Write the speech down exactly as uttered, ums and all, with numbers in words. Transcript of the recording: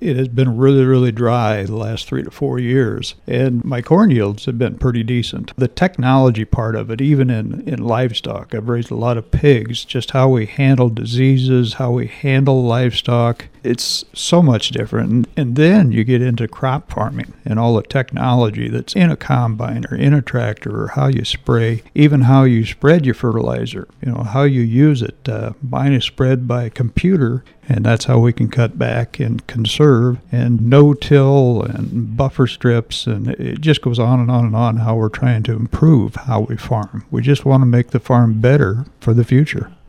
it has been really, really dry the last three to four years, and my corn yields have been pretty decent. The technology part of it, even in, in livestock, I've raised a lot of pigs, just how we handle diseases, how we handle livestock, it's so much different. And, and then you get into crop farming and all the technology that's in a combine or in a tractor, or how you spray, even how you spread your fertilizer, you know, how you use it. Uh, mine is spread by computer, and that's how we can cut back and conserve, and no-till and buffer strips, and it just goes on and on and on how we're trying to improve how we farm. We just want to make the farm better for the future.